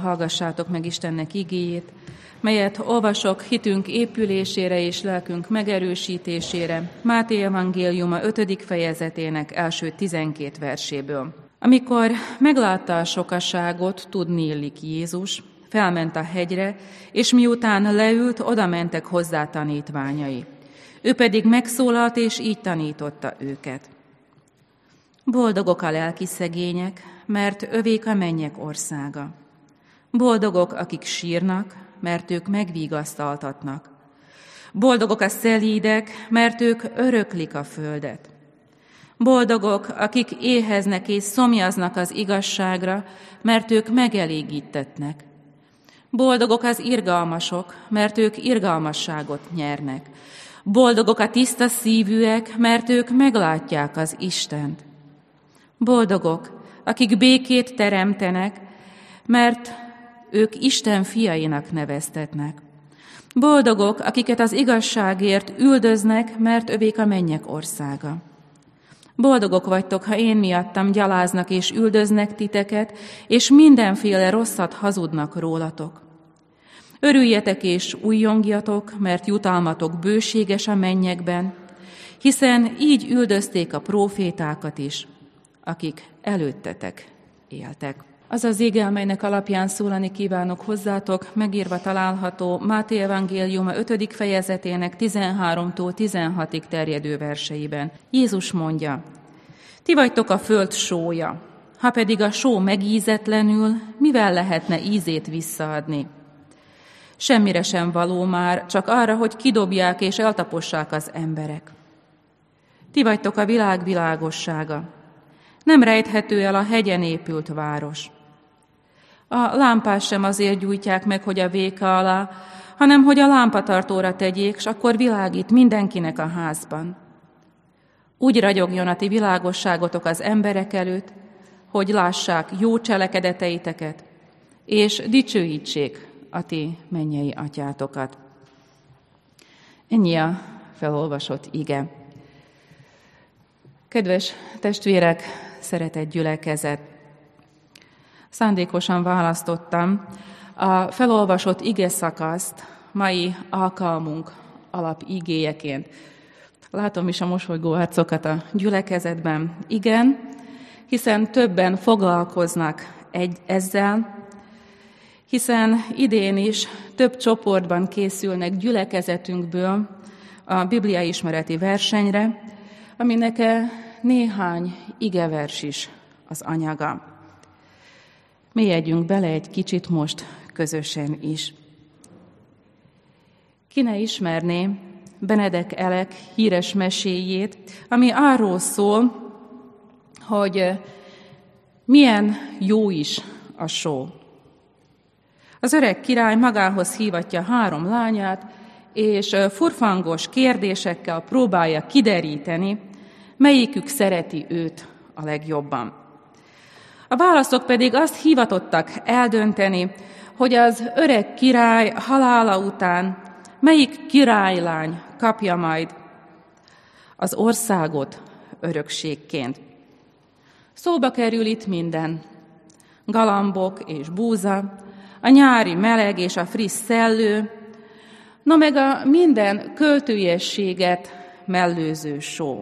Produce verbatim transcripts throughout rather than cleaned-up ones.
hallgassátok meg Istennek igéjét, melyet olvasok hitünk épülésére és lelkünk megerősítésére, Máté evangéliuma ötödik fejezetének első tizenkét verséből. Amikor meglátta a sokaságot, tudni illik Jézus, felment a hegyre, és miután leült, oda mentek hozzá tanítványai. Ő pedig megszólalt, és így tanította őket. Boldogok a lelki szegények, mert övék a mennyek országa. Boldogok, akik sírnak, mert ők megvigasztaltatnak. Boldogok a szelídek, mert ők öröklik a földet. Boldogok, akik éheznek és szomjaznak az igazságra, mert ők megelégítetnek. Boldogok az irgalmasok, mert ők irgalmasságot nyernek. Boldogok a tiszta szívűek, mert ők meglátják az Istent. Boldogok, akik békét teremtenek, mert ők Isten fiainak neveztetnek. Boldogok, akiket az igazságért üldöznek, mert övék a mennyek országa. Boldogok vagytok, ha én miattam gyaláznak és üldöznek titeket, és mindenféle rosszat hazudnak rólatok. Örüljetek és újjongjatok, mert jutalmatok bőséges a mennyekben, hiszen így üldözték a prófétákat is, akik előttetek éltek. Az az ige, amelynek alapján szólani kívánok hozzátok, megírva található Máté evangéliuma ötödik fejezetének tizenháromtól tizenhatig terjedő verseiben. Jézus mondja, ti vagytok a föld sója, ha pedig a só megízetlenül, mivel lehetne ízét visszaadni? Semmire sem való már, csak arra, hogy kidobják és eltapossák az emberek. Ti vagytok a világ világossága. Nem rejthető el a hegyen épült város. A lámpát sem azért gyújtják meg, hogy a véka alá, hanem hogy a lámpatartóra tegyék, s akkor világít mindenkinek a házban. Úgy ragyogjon a ti világosságotok az emberek előtt, hogy lássák jó cselekedeteiteket, és dicsőítsék a ti mennyei atyátokat. Ennyi a felolvasott ige. Kedves testvérek, szeretett gyülekezet! Szándékosan választottam a felolvasott ige szakaszt mai alkalmunk alapigéjeként. Látom is a mosolygó arcokat a gyülekezetben. Igen, hiszen többen foglalkoznak egy, ezzel, hiszen idén is több csoportban készülnek gyülekezetünkből a bibliaismereti versenyre, aminek néhány igevers is az anyaga. Mélyedjünk bele egy kicsit most közösen is. Ki ne ismerné Benedek Elek híres meséjét, ami arról szól, hogy milyen jó is a só. Az öreg király magához hívatja három lányát, és furfangos kérdésekkel próbálja kideríteni, melyikük szereti őt a legjobban. A válaszok pedig azt hivatottak eldönteni, hogy az öreg király halála után melyik királylány kapja majd az országot örökségként. Szóba kerül itt minden, galambok és búza, a nyári meleg és a friss szellő, no meg a minden költőiességet mellőző só.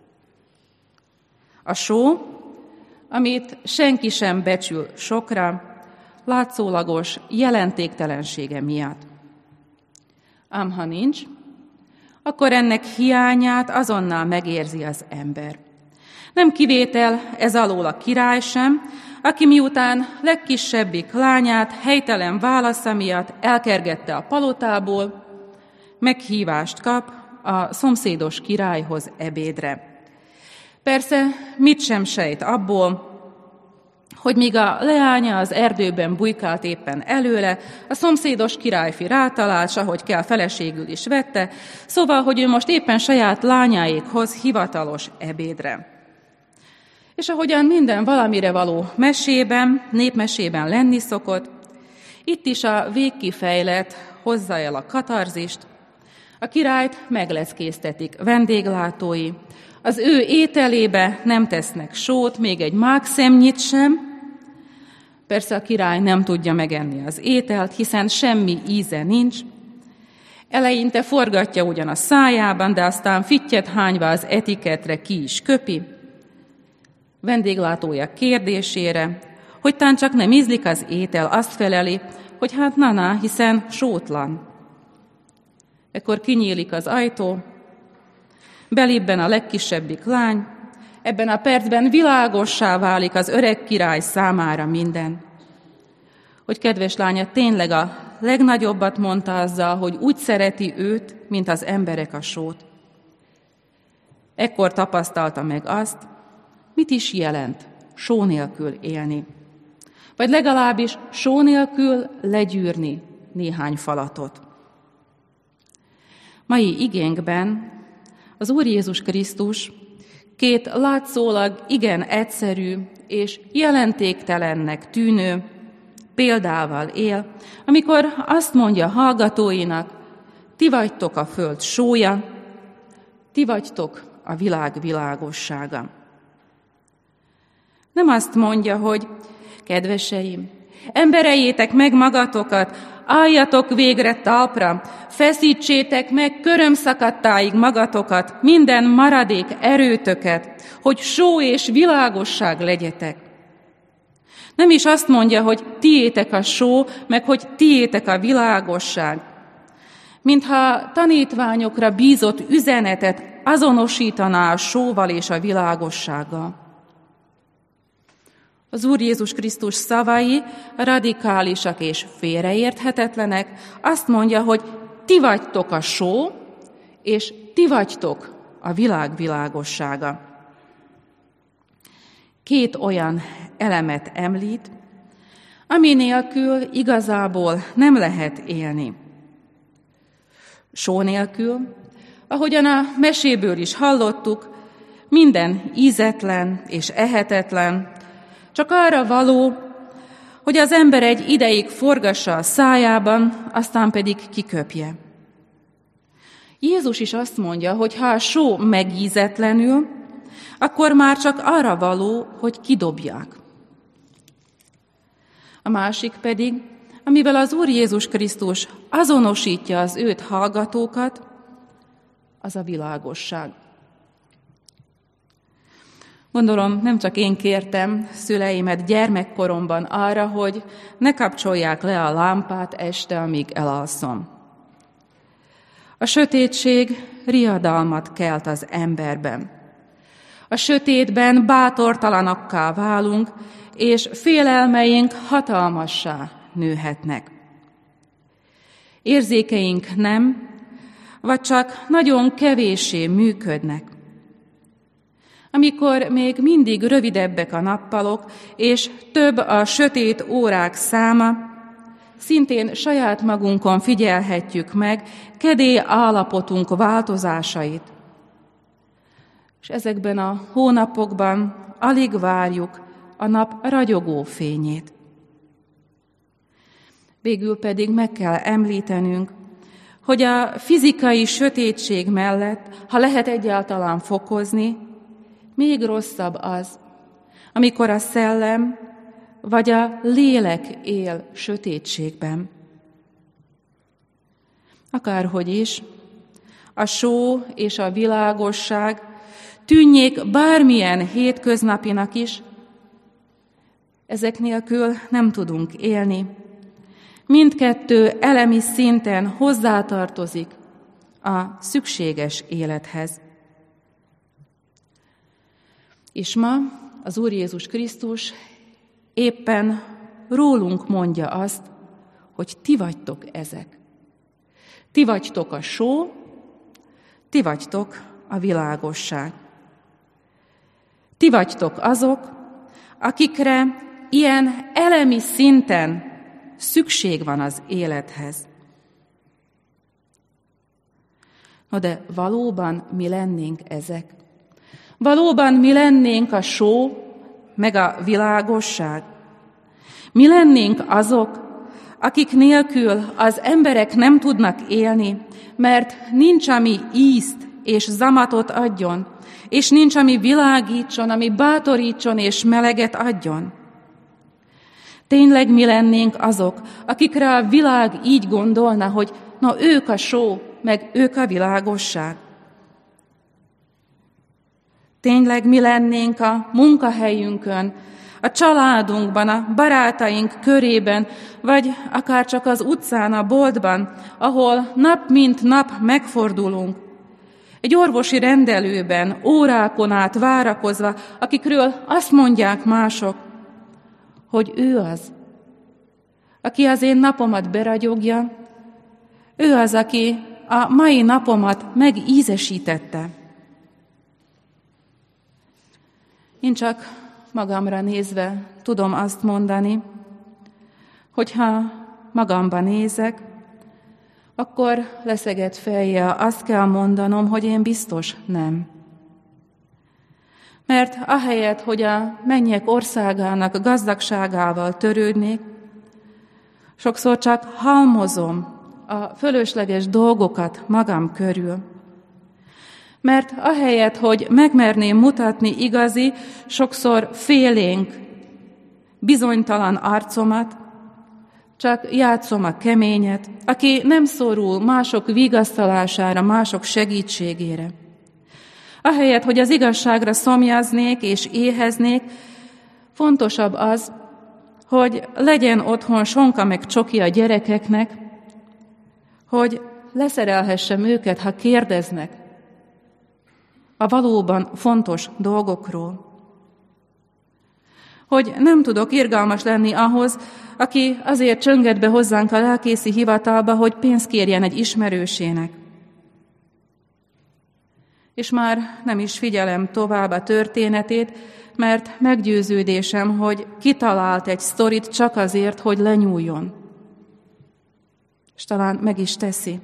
A só, amit senki sem becsül sokra, látszólagos jelentéktelensége miatt. Ám ha nincs, akkor ennek hiányát azonnal megérzi az ember. Nem kivétel ez alól a király sem, aki miután legkisebbik lányát helytelen válasza miatt elkergette a palotából, meghívást kap a szomszédos királyhoz ebédre. Persze mit sem sejt abból, hogy míg a leánya az erdőben bujkált éppen előle, a szomszédos királyfi rátalált, s ahogy kell feleségül is vette, szóval, hogy ő most éppen saját lányáékhoz hivatalos ebédre. És ahogyan minden valamire való mesében, népmesében lenni szokott, itt is a végkifejlet hozza el a katarzist, a királyt megleckéztetik vendéglátói, az ő ételébe nem tesznek sót, még egy mákszemnyit sem, Persze a király nem tudja megenni az ételt, hiszen semmi íze nincs. Eleinte forgatja ugyan a szájában, de aztán fittyet hányva az etiketre ki is köpi. Vendéglátója kérdésére, hogy tán csak nem ízlik az étel, azt feleli, hogy hát na-na, hiszen sótlan. Ekkor kinyílik az ajtó, belébben a legkisebbik lány, ebben a percben világossá válik az öreg király számára minden. Hogy kedves lánya tényleg a legnagyobbat mondta azzal, hogy úgy szereti őt, mint az emberek a sót. Ekkor tapasztalta meg azt, mit is jelent só nélkül élni. Vagy legalábbis só nélkül legyűrni néhány falatot. Mai igénkben az Úr Jézus Krisztus két látszólag igen egyszerű és jelentéktelennek tűnő példával él, amikor azt mondja hallgatóinak, ti vagytok a föld sója, ti vagytok a világ világossága. Nem azt mondja, hogy kedveseim, embereljétek meg magatokat, álljatok végre talpra, feszítsétek meg körömszakadtáig magatokat, minden maradék erőtöket, hogy só és világosság legyetek. Nem is azt mondja, hogy tiétek a só, meg hogy tiétek a világosság. Mintha tanítványokra bízott üzenetet azonosítaná a sóval és a világossággal. Az Úr Jézus Krisztus szavai radikálisak és félreérthetetlenek. Azt mondja, hogy ti vagytok a só, és ti vagytok a világ világossága. Két olyan elemet említ, ami nélkül igazából nem lehet élni. Só nélkül, ahogyan a meséből is hallottuk, minden ízetlen és ehetetlen, csak arra való, hogy az ember egy ideig forgassa a szájában, aztán pedig kiköpje. Jézus is azt mondja, hogy ha a só megízetlenül, akkor már csak arra való, hogy kidobják. A másik pedig, amivel az Úr Jézus Krisztus azonosítja az őt hallgatókat, az a világosság. Gondolom, nem csak én kértem szüleimet gyermekkoromban arra, hogy ne kapcsolják le a lámpát este, amíg elalszom. A sötétség riadalmat kelt az emberben. A sötétben bátortalanokká válunk, és félelmeink hatalmassá nőhetnek. Érzékeink nem, vagy csak nagyon kevéssé működnek. Amikor még mindig rövidebbek a nappalok, és több a sötét órák száma, szintén saját magunkon figyelhetjük meg kedély állapotunk változásait. És ezekben a hónapokban alig várjuk a nap ragyogó fényét. Végül pedig meg kell említenünk, hogy a fizikai sötétség mellett, ha lehet egyáltalán fokozni, még rosszabb az, amikor a szellem vagy a lélek él sötétségben. Akárhogy is, a só és a világosság tűnjék bármilyen hétköznapinak is, ezek nélkül nem tudunk élni. Mindkettő elemi szinten hozzátartozik a szükséges élethez. És ma az Úr Jézus Krisztus éppen rólunk mondja azt, hogy ti vagytok ezek. Ti vagytok a só, ti vagytok a világosság. Ti vagytok azok, akikre ilyen elemi szinten szükség van az élethez. No de valóban mi lennénk ezek? Valóban mi lennénk a só, meg a világosság? Mi lennénk azok, akik nélkül az emberek nem tudnak élni, mert nincs, ami ízt és zamatot adjon, és nincs, ami világítson, ami bátorítson és meleget adjon. Tényleg mi lennénk azok, akikre a világ így gondolna, hogy na ők a só, meg ők a világosság? Tényleg mi lennénk a munkahelyünkön, a családunkban, a barátaink körében, vagy akár csak az utcán, a boltban, ahol nap mint nap megfordulunk, egy orvosi rendelőben, órákon át várakozva, akikről azt mondják mások, hogy ő az, aki az én napomat beragyogja, ő az, aki a mai napomat megízesítette. Én csak magamra nézve tudom azt mondani, hogyha magamba nézek, akkor leszegett fejjel azt kell mondanom, hogy én biztos nem. Mert ahelyett, hogy a mennyek országának gazdagságával törődnék, sokszor csak halmozom a fölösleges dolgokat magam körül. Mert ahelyett, hogy megmerném mutatni igazi, sokszor félénk, bizonytalan arcomat, csak játszom a keményet, aki nem szorul mások vigasztalására, mások segítségére. Ahelyett, hogy az igazságra szomjaznék és éheznék, fontosabb az, hogy legyen otthon sonka meg csoki a gyerekeknek, hogy leszerelhessem őket, ha kérdeznek a valóban fontos dolgokról. Hogy nem tudok irgalmas lenni ahhoz, aki azért csönget be hozzánk a lelkészi hivatalba, hogy pénzt kérjen egy ismerősének. És már nem is figyelem tovább a történetét, mert meggyőződésem, hogy kitalált egy sztorit csak azért, hogy lenyúljon. És talán meg is teszi.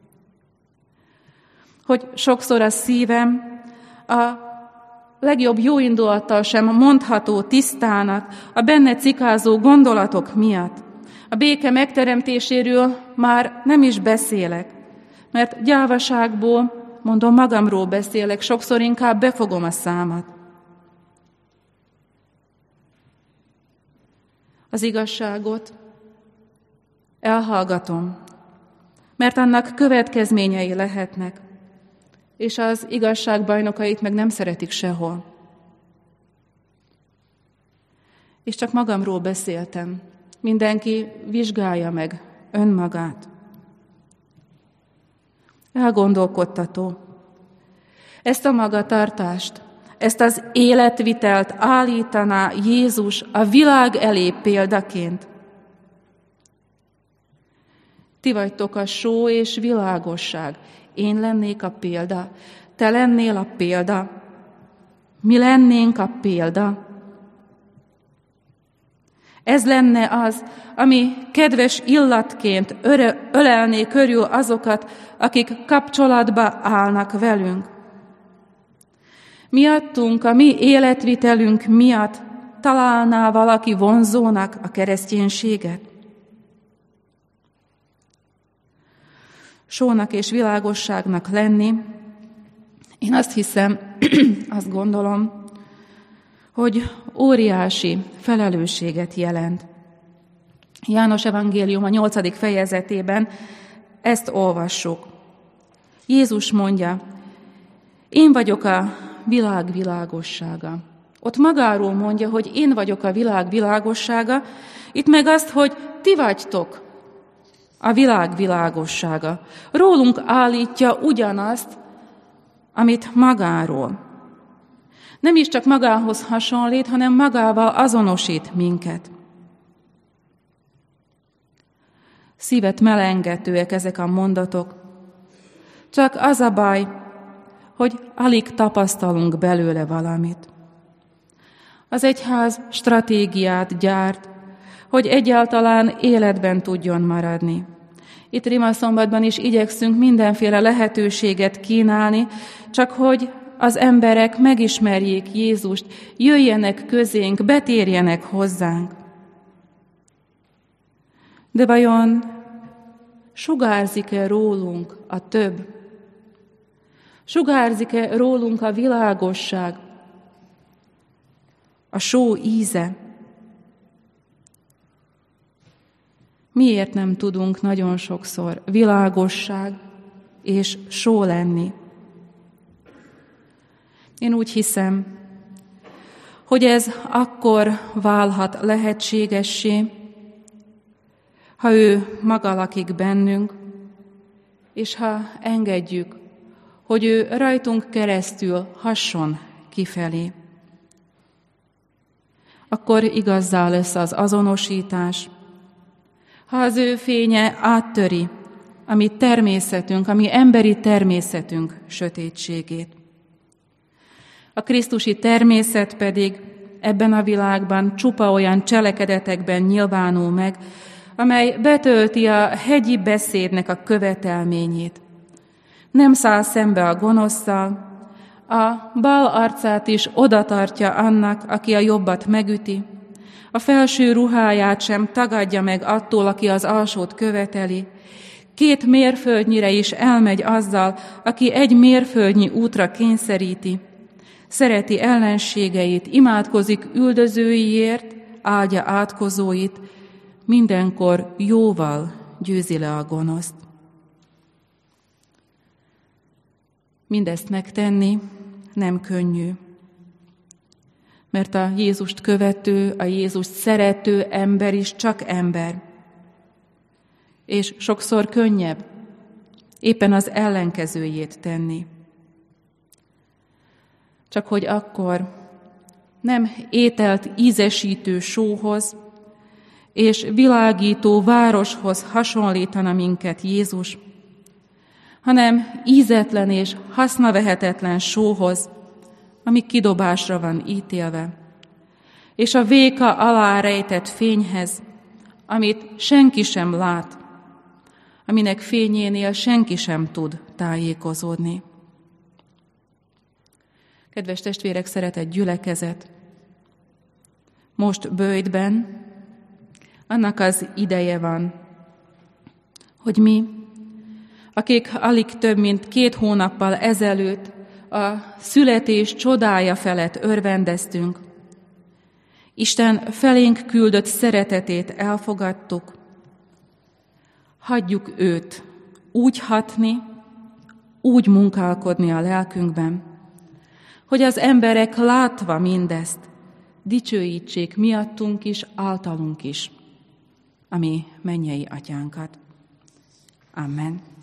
Hogy sokszor a szívem a legjobb jóindulattal sem mondható tisztának, a benne cikázó gondolatok miatt. A béke megteremtéséről már nem is beszélek, mert gyávaságból, mondom, magamról beszélek, sokszor inkább befogom a számat. Az igazságot elhallgatom, mert annak következményei lehetnek, és az igazság bajnokait meg nem szeretik sehol. És csak magamról beszéltem. Mindenki vizsgálja meg önmagát. Elgondolkodtató. Ezt a magatartást, ezt az életvitelt állítaná Jézus a világ elé példaként. Ti vagytok a só és világosság. Én lennék a példa, te lennél a példa, mi lennénk a példa. Ez lenne az, ami kedves illatként öre, ölelné körül azokat, akik kapcsolatba állnak velünk. Miattunk, a mi életvitelünk miatt találná valaki vonzónak a kereszténységet? Sónak és világosságnak lenni, én azt hiszem, azt gondolom, hogy óriási felelősséget jelent. János evangélium a nyolcadik fejezetében ezt olvassuk. Jézus mondja, én vagyok a világ világossága. Ott magáról mondja, hogy én vagyok a világ világossága, itt meg azt, hogy ti vagytok a világ világossága. Rólunk állítja ugyanazt, amit magáról. Nem is csak magához hasonlít, hanem magával azonosít minket. Szívet melengetőek ezek a mondatok. Csak az a baj, hogy alig tapasztalunk belőle valamit. Az egyház stratégiát gyárt, hogy egyáltalán életben tudjon maradni. Itt Rimaszombatban is igyekszünk mindenféle lehetőséget kínálni, csak hogy az emberek megismerjék Jézust, jöjjenek közénk, betérjenek hozzánk. De vajon sugárzik-e rólunk a több? Sugárzik-e rólunk a világosság, a só íze? miért nem tudunk nagyon sokszor világosság és só lenni? Én úgy hiszem, hogy ez akkor válhat lehetségessé, ha ő maga lakik bennünk, és ha engedjük, hogy ő rajtunk keresztül hasson kifelé. Akkor igazzá lesz az azonosítás, ha az ő fénye áttöri a mi természetünk, a mi emberi természetünk sötétségét. A krisztusi természet pedig ebben a világban csupa olyan cselekedetekben nyilvánul meg, amely betölti a hegyi beszédnek a követelményét. Nem száll szembe a gonoszszal, a bal arcát is odatartja annak, aki a jobbat megüti, a felső ruháját sem tagadja meg attól, aki az alsót követeli. Két mérföldnyire is elmegy azzal, aki egy mérföldnyi útra kényszeríti. Szereti ellenségeit, imádkozik üldözőiért, áldja átkozóit, mindenkor jóval győzi le a gonoszt. Mindezt megtenni nem könnyű, mert a Jézust követő, a Jézust szerető ember is csak ember. És sokszor könnyebb éppen az ellenkezőjét tenni. Csak hogy akkor nem ételt ízesítő sóhoz és világító városhoz hasonlítana minket Jézus, hanem ízetlen és hasznavehetetlen sóhoz, ami kidobásra van ítélve, és a véka alá rejtett fényhez, amit senki sem lát, aminek fényénél senki sem tud tájékozódni. Kedves testvérek, szeretett gyülekezet, most bőjtben annak az ideje van, hogy mi, akik alig több mint két hónappal ezelőtt a születés csodája felett örvendeztünk, Isten felénk küldött szeretetét elfogadtuk, hagyjuk őt úgy hatni, úgy munkálkodni a lelkünkben, hogy az emberek látva mindezt dicsőítsék miattunk is, általunk is, a mi mennyei atyánkat. Amen.